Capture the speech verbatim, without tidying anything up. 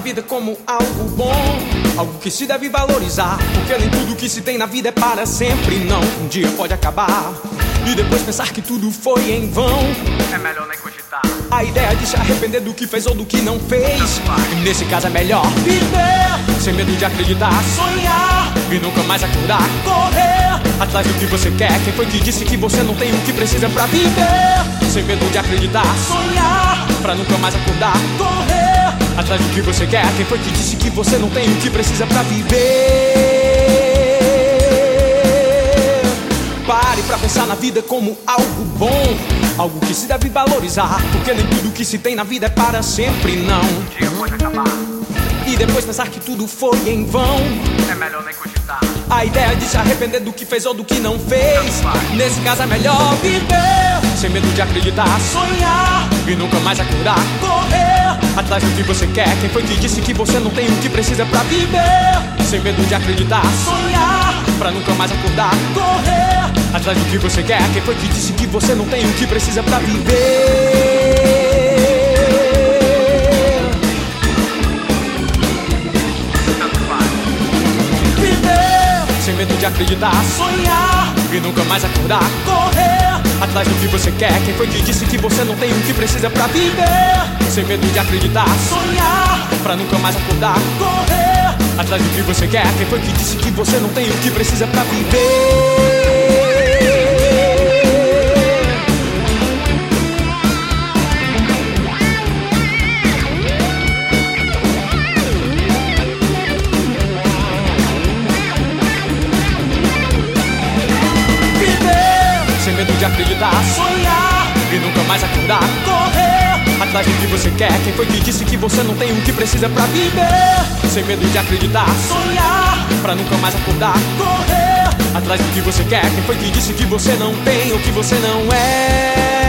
vida como algo bom, algo que se deve valorizar, porque nem tudo que se tem na vida é para sempre, não. Um dia pode acabar e depois pensar que tudo foi em vão. É melhor nem cogitar a ideia de se arrepender do que fez ou do que não fez. E nesse caso é melhor viver sem medo de acreditar, sonhar e nunca mais acordar, correr atrás do que você quer. Quem foi que disse que você não tem o que precisa pra viver? Sem medo de acreditar, sonhar pra nunca mais acordar, correr atrás do que você quer. Quem foi que disse que você não tem o que precisa pra viver? Pare pra pensar na vida como algo bom, algo que se deve valorizar, porque nem tudo que se tem na vida é para sempre, não. Um dia pode acabar e depois pensar que tudo foi em vão. É melhor nem cogitar a ideia de se arrepender do que fez ou do que não fez. Nesse caso é melhor viver sem medo de acreditar, sonhar e nunca mais acordar, correr atrás do que você quer. Quem foi que disse que você não tem o que precisa pra viver? Sem medo de acreditar, sonhar pra nunca mais acordar, correr atrás do que você quer. Quem foi que disse que você não tem o que precisa pra viver? Sem medo de acreditar, sonhar e nunca mais acordar, correr atrás do que você quer. Quem foi que disse que você não tem o que precisa pra viver? Sem medo de acreditar, sonhar pra nunca mais acordar, correr atrás do que você quer. Quem foi que disse que você não tem o que precisa pra viver? Sem medo de acreditar, sonhar e nunca mais acordar, correr atrás do que você quer. Quem foi que disse que você não tem o que precisa pra viver? Sem medo de acreditar, sonhar pra nunca mais acordar, correr atrás do que você quer. Quem foi que disse que você não tem ou que você não é?